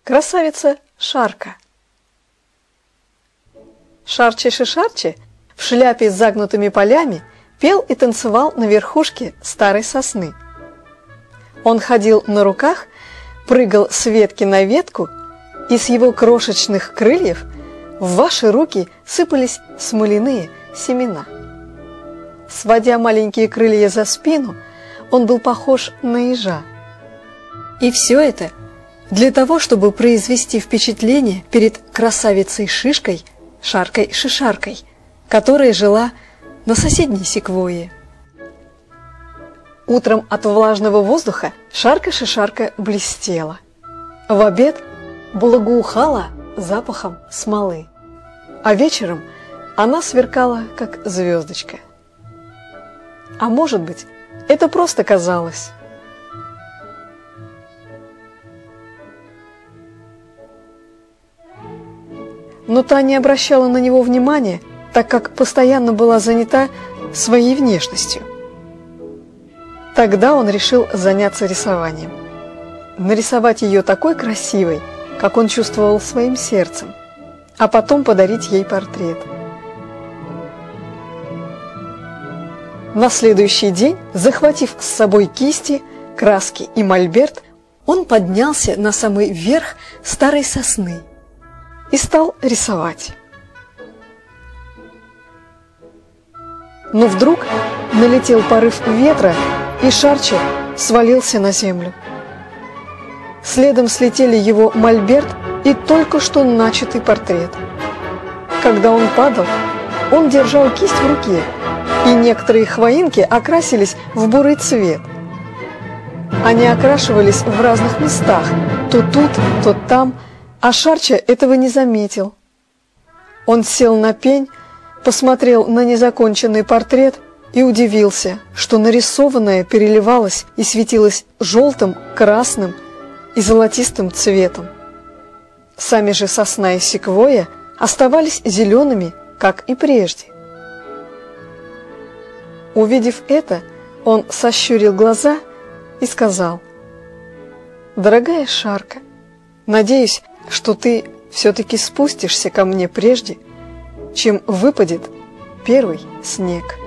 Красавица Шарка. Шарчи-шишарчи в шляпе с загнутыми полями пел и танцевал на верхушке старой сосны. Он ходил на руках, прыгал с ветки на ветку, и с его крошечных крыльев в ваши руки сыпались смоляные семена. Сводя маленькие крылья за спину, он был похож на ежа. И все это для того, чтобы произвести впечатление перед красавицей-шишкой, Шаркой-шишаркой, которая жила на соседней секвойе. Утром от влажного воздуха Шарка-шишарка блестела. В обед благоухала запахом смолы, а вечером она сверкала, как звездочка. А может быть, это просто казалось. Но та не обращала на него внимания, так как постоянно была занята своей внешностью. Тогда он решил заняться рисованием. Нарисовать ее такой красивой, как он чувствовал своим сердцем, а потом подарить ей портрет. На следующий день, захватив с собой кисти, краски и мольберт, он поднялся на самый верх старой сосны и стал рисовать. Но вдруг налетел порыв ветра, и Шарчи свалился на землю. Следом слетели его мольберт и только что начатый портрет. Когда он падал, он держал кисть в руке, и некоторые хвоинки окрасились в бурый цвет. Они окрашивались в разных местах, то тут, то там, а Шарча этого не заметил. Он сел на пень, посмотрел на незаконченный портрет и удивился, что нарисованное переливалось и светилось желтым, красным и золотистым цветом. Сами же сосна и секвойя оставались зелеными, как и прежде. Увидев это, он сощурил глаза и сказал: «Дорогая Шарка, надеюсь, что ты все-таки спустишься ко мне прежде, чем выпадет первый снег».